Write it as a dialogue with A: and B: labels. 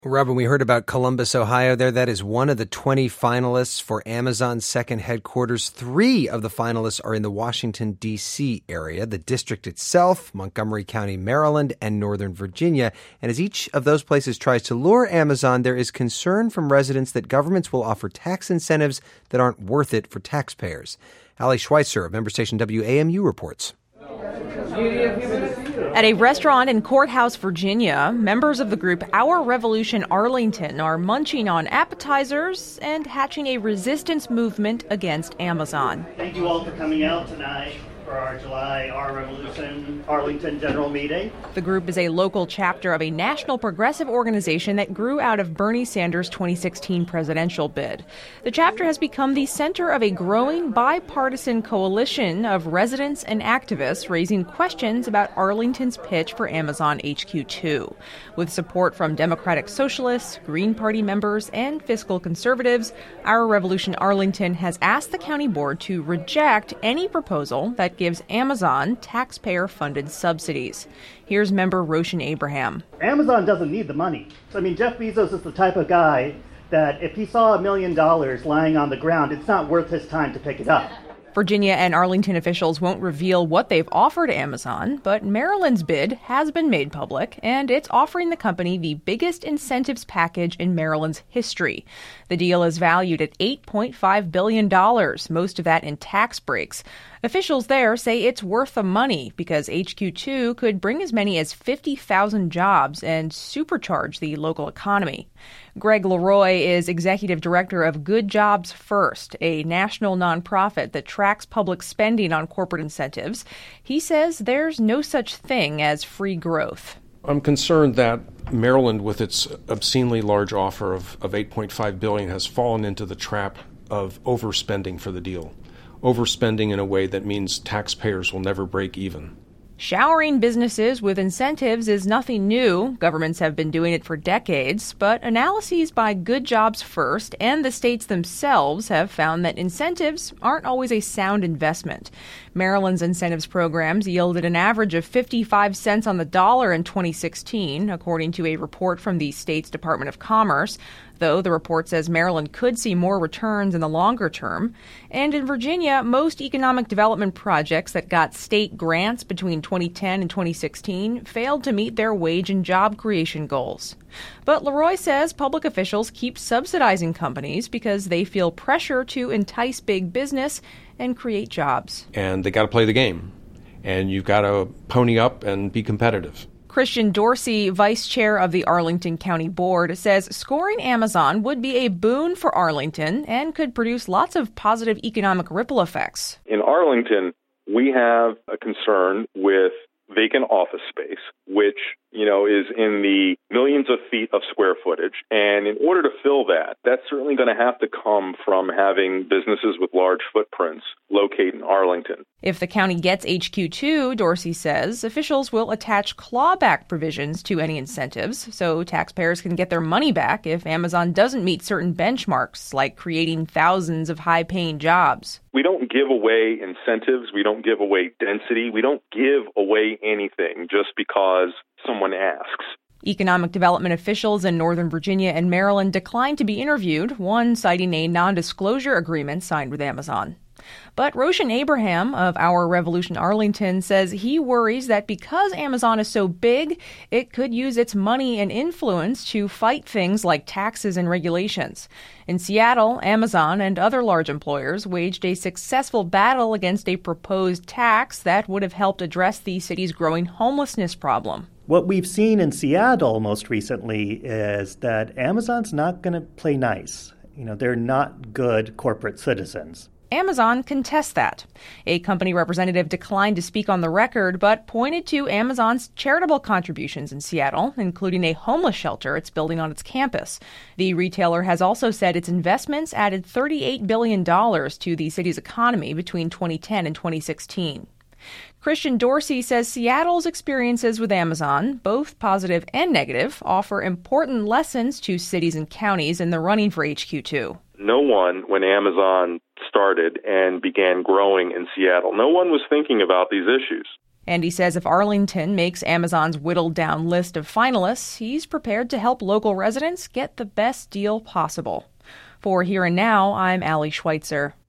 A: Robin, we heard about Columbus, Ohio there. That is one of the 20 finalists for Amazon's second headquarters. 3 of the finalists are in the Washington, D.C. area, the district itself, Montgomery County, Maryland, and Northern Virginia. And as each of those places tries to lure Amazon, there is concern from residents that governments will offer tax incentives that aren't worth it for taxpayers. Ali Schweitzer of member station WAMU reports.
B: At a restaurant in Courthouse, Virginia, members of the group Our Revolution Arlington are munching on appetizers and hatching a resistance movement against Amazon.
C: Thank you all for coming out tonight for our July Our Revolution Arlington General Meeting.
B: The group is a local chapter of a national progressive organization that grew out of Bernie Sanders' 2016 presidential bid. The chapter has become the center of a growing bipartisan coalition of residents and activists raising questions about Arlington's pitch for Amazon HQ2. With support from Democratic Socialists, Green Party members, and fiscal conservatives, Our Revolution Arlington has asked the county board to reject any proposal that gives Amazon taxpayer-funded subsidies. Here's member Roshan Abraham.
C: Amazon doesn't need the money. Jeff Bezos is the type of guy that if he saw $1 million lying on the ground, it's not worth his time to pick it up.
B: Virginia and Arlington officials won't reveal what they've offered Amazon, but Maryland's bid has been made public, and it's offering the company the biggest incentives package in Maryland's history. The deal is valued at $8.5 billion, most of that in tax breaks. Officials there say it's worth the money because HQ2 could bring as many as 50,000 jobs and supercharge the local economy. Greg Leroy is executive director of Good Jobs First, a national nonprofit that tracks public spending on corporate incentives. He says there's no such thing as free growth.
D: I'm concerned that Maryland, with its obscenely large offer of $8.5 billion, has fallen into the trap of overspending for the deal. Overspending in a way that means taxpayers will never break even.
B: Showering businesses with incentives is nothing new. Governments have been doing it for decades, but analyses by Good Jobs First and the states themselves have found that incentives aren't always a sound investment. Maryland's incentives programs yielded an average of 55 cents on the dollar in 2016, according to a report from the state's Department of Commerce, though the report says Maryland could see more returns in the longer term. And in Virginia, most economic development projects that got state grants between 2010 and 2016 failed to meet their wage and job creation goals. But Leroy says public officials keep subsidizing companies because they feel pressure to entice big business and create jobs.
D: And they got to play the game. And you've got to pony up and be competitive.
B: Christian Dorsey, vice chair of the Arlington County Board, says scoring Amazon would be a boon for Arlington and could produce lots of positive economic ripple effects.
E: In Arlington, we have a concern with vacant office space, which, is in the millions of feet of square footage. And in order to fill that, that's certainly going to have to come from having businesses with large footprints locate in Arlington.
B: If the county gets HQ2, Dorsey says, officials will attach clawback provisions to any incentives so taxpayers can get their money back if Amazon doesn't meet certain benchmarks, like creating thousands of high-paying jobs.
E: We don't give away incentives. We don't give away density. We don't give away anything just because someone asks.
B: Economic development officials in Northern Virginia and Maryland declined to be interviewed, one citing a non-disclosure agreement signed with Amazon. But Roshan Abraham of Our Revolution Arlington says he worries that because Amazon is so big, it could use its money and influence to fight things like taxes and regulations. In Seattle, Amazon and other large employers waged a successful battle against a proposed tax that would have helped address the city's growing homelessness problem.
C: What we've seen in Seattle most recently is that Amazon's not going to play nice. They're not good corporate citizens.
B: Amazon contests that. A company representative declined to speak on the record, but pointed to Amazon's charitable contributions in Seattle, including a homeless shelter it's building on its campus. The retailer has also said its investments added $38 billion to the city's economy between 2010 and 2016. Christian Dorsey says Seattle's experiences with Amazon, both positive and negative, offer important lessons to cities and counties in the running for HQ2.
E: No one, when Amazon started and began growing in Seattle, no one was thinking about these issues.
B: And he says if Arlington makes Amazon's whittled-down list of finalists, he's prepared to help local residents get the best deal possible. For Here and Now, I'm Allie Schweitzer.